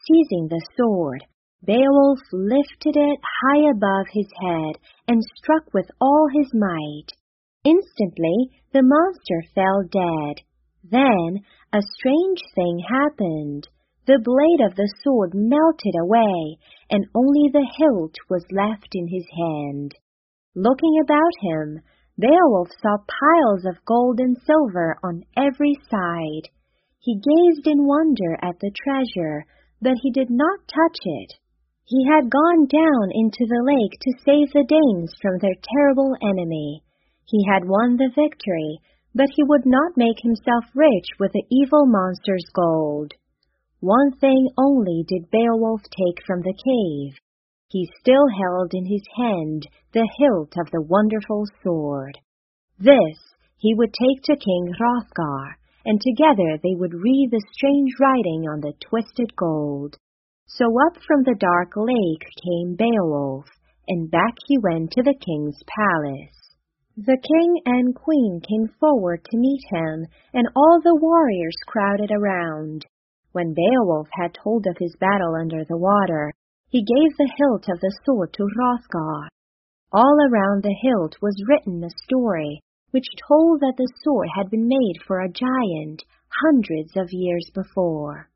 Seizing the sword, Beowulf lifted it high above his head and struck with all his might. Instantly, the monster fell dead. Then, a strange thing happened. The blade of the sword melted away, and only the hilt was left in his hand. Looking about him, Beowulf saw piles of gold and silver on every side. He gazed in wonder at the treasure, but he did not touch it. He had gone down into the lake to save the Danes from their terrible enemy. He had won the victory, but he would not make himself rich with the evil monster's gold. One thing only did Beowulf take from the cave. He still held in his hand the hilt of the wonderful sword. This he would take to King Hrothgar, and together they would read the strange writing on the twisted gold. So up from the dark lake came Beowulf, and back he went to the king's palace. The king and queen came forward to meet him, and all the warriors crowded around. When Beowulf had told of his battle under the water, he gave the hilt of the sword to Hrothgar. All around the hilt was written a story, which told that the sword had been made for a giant hundreds of years before.